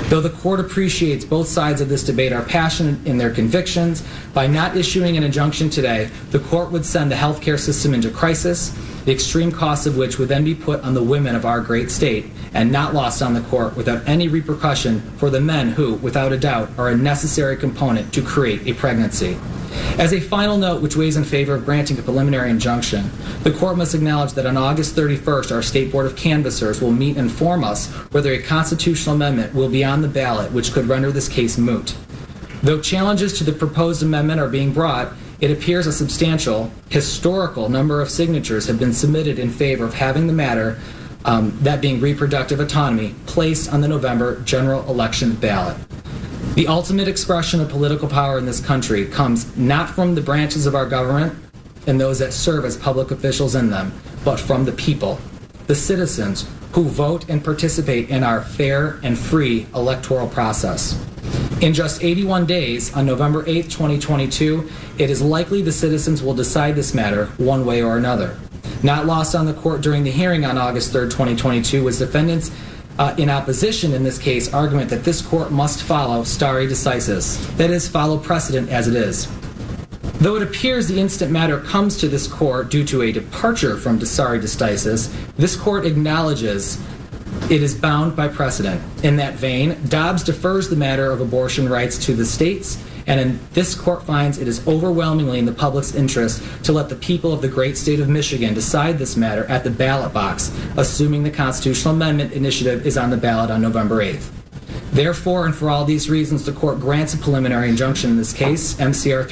Though the court appreciates both sides of this debate are passionate in their convictions, by not issuing an injunction today, the court would send the healthcare system into crisis, the extreme cost of which would then be put on the women of our great state and not lost on the court without any repercussion for the men who, without a doubt, are a necessary component to create a pregnancy. As a final note which weighs in favor of granting a preliminary injunction, the court must acknowledge that on August 31st, our State Board of Canvassers will meet and inform us whether a constitutional amendment will be on the ballot which could render this case moot. Though challenges to the proposed amendment are being brought, it appears a substantial, historical number of signatures have been submitted in favor of having the matter, that being reproductive autonomy, placed on the November general election ballot. The ultimate expression of political power in this country comes not from the branches of our government and those that serve as public officials in them, but from the people, the citizens who vote and participate in our fair and free electoral process. In just 81 days, on November 8, 2022, it is likely the citizens will decide this matter one way or another. Not lost on the court during the hearing on August 3, 2022, was defendants' in opposition in this case argument that this court must follow stare decisis, that is, follow precedent as it is. Though it appears the instant matter comes to this court due to a departure from stare decisis, this court acknowledges it is bound by precedent. In that vein, Dobbs defers the matter of abortion rights to the states, and this court finds it is overwhelmingly in the public's interest to let the people of the great state of Michigan decide this matter at the ballot box, assuming the constitutional amendment initiative is on the ballot on November 8th. Therefore, and for all these reasons, the court grants a preliminary injunction in this case, MCR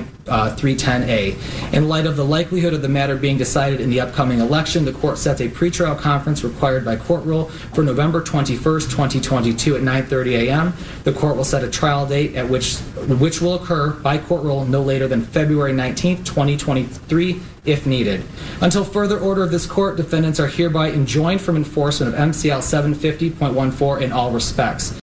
3.310A. In light of the likelihood of the matter being decided in the upcoming election, the court sets a pretrial conference required by court rule for November 21st, 2022 at 9:30 a.m. The court will set a trial date at which will occur by court rule no later than February 19th, 2023, if needed. Until further order of this court, defendants are hereby enjoined from enforcement of MCL 750.14 in all respects.